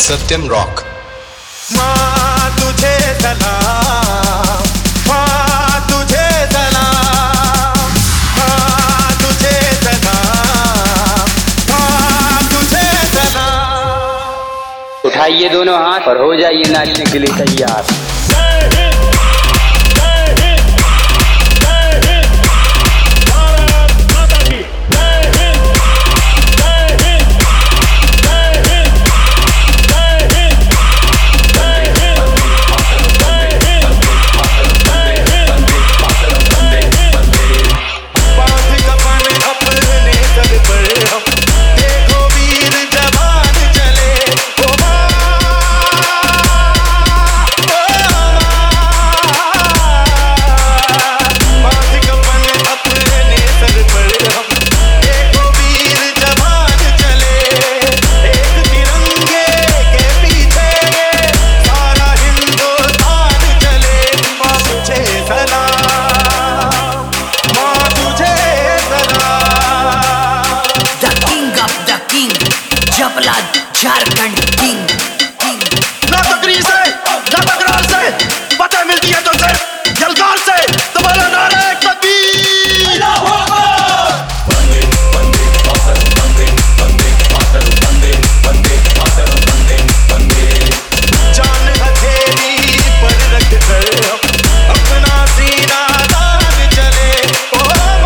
सत्यम rock. माँ तुझे सलाम, माँ तुझे सलाम, माँ तुझे सलाम, माँ तुझे सलाम। उठाइए दोनों हाथ और हो जाइए नाचने के लिए तैयार। झारखंड किंग ना तकरीर से ना तकरार से फतेह मिलती है तुमसे जलकार से तुम्हारा नारा है तकबीर। जान हथेली पर रख कर अपना सीना तान चले। ओ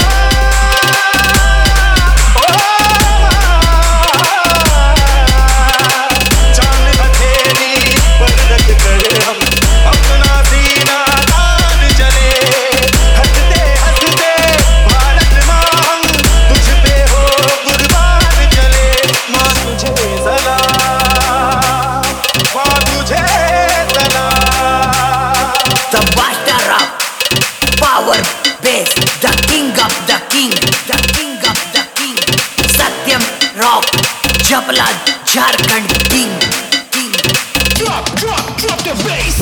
Power Bass, the king of the king, the king of the king, Satyam Rock, Chapla Jharkhand king, king. Drop the bass.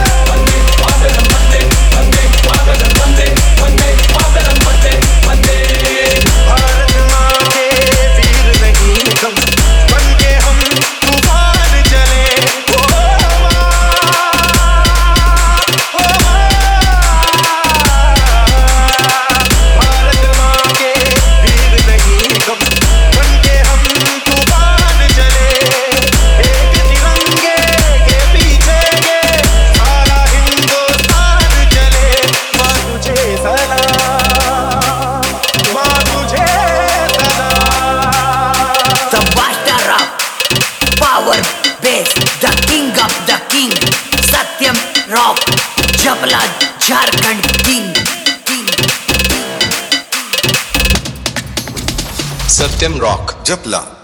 Bharat माँ के वीर नहीं हम, बन के हम तूफान चले। Power Bass, the king of the king, Satyam Rock, Chapla Jharkhand king, king. Satyam rock Japla.